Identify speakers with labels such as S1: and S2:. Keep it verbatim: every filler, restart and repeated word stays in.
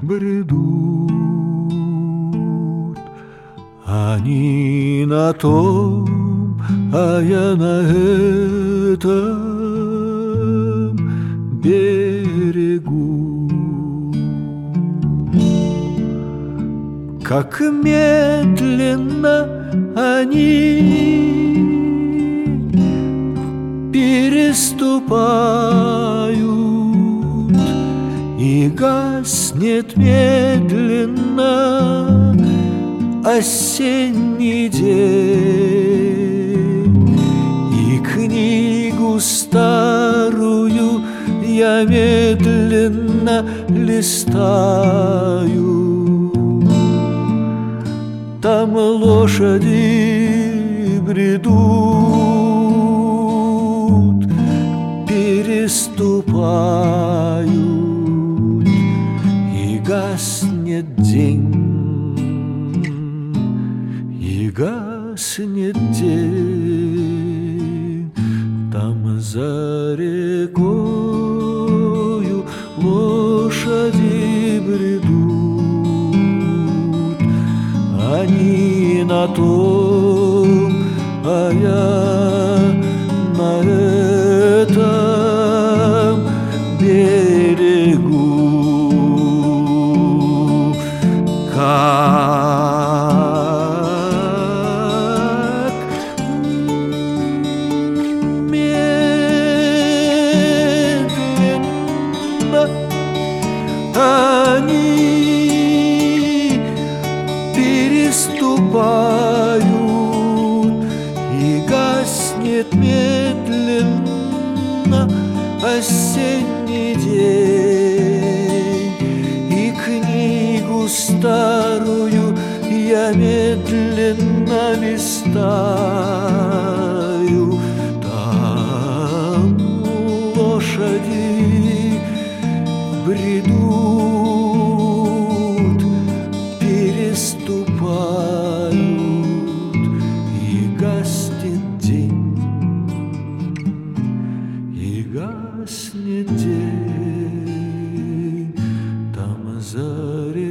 S1: бредут. Они на том, а я на этом берегу. Как медленно они переступают, и гаснет медленно осенний день, и книгу старую я медленно листаю. Там лошади бредут, переступают, и гаснет день, и гаснет день. Там за рекою лошади бредут, они на том, а я на этом берегу. Как медленно они переступают, и гаснет медленно осенний день, и книгу старую я медленно листаю. Там лошади бредут, переступают, и гаснет день, и гаснет день. Там за